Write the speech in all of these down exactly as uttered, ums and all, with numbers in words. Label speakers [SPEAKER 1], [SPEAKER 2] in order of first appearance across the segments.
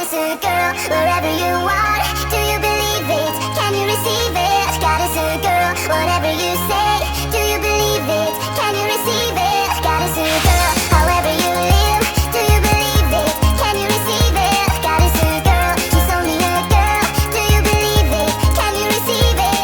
[SPEAKER 1] Goddess girl, wherever you are, do you believe it? Can you receive it? Goddess girl, whatever you say, do you believe it? Can you receive it? Goddess girl, however you live, do you believe it? Can you receive it? Goddess girl, she's only a girl, do you believe it? Can you receive it?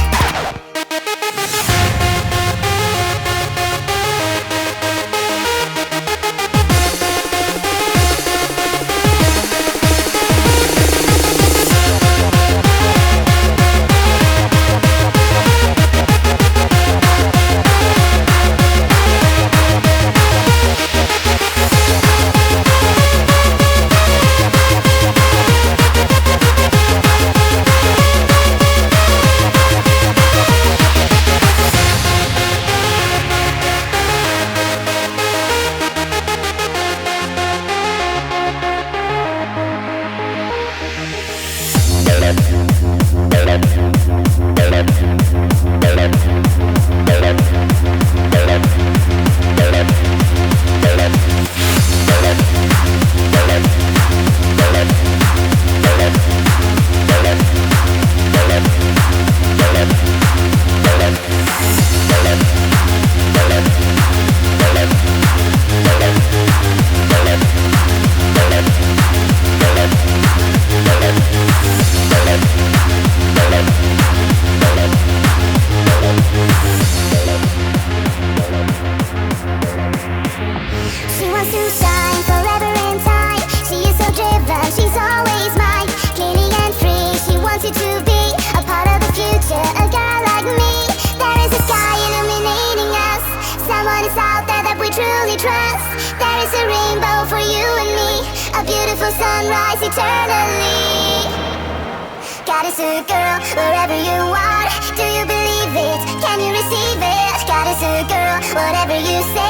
[SPEAKER 1] She wants to shine forever in time. She is so driven, she's always mine. Clean and free, she wants you to be a part of the future, a girl like me. There is a sky illuminating us. Someone is out there that we truly trust. There is a rainbow for you and me, a beautiful sunrise eternally. Goddess girl, wherever you are, do you believe it? Can you receive it? Goddess girl, whatever you say,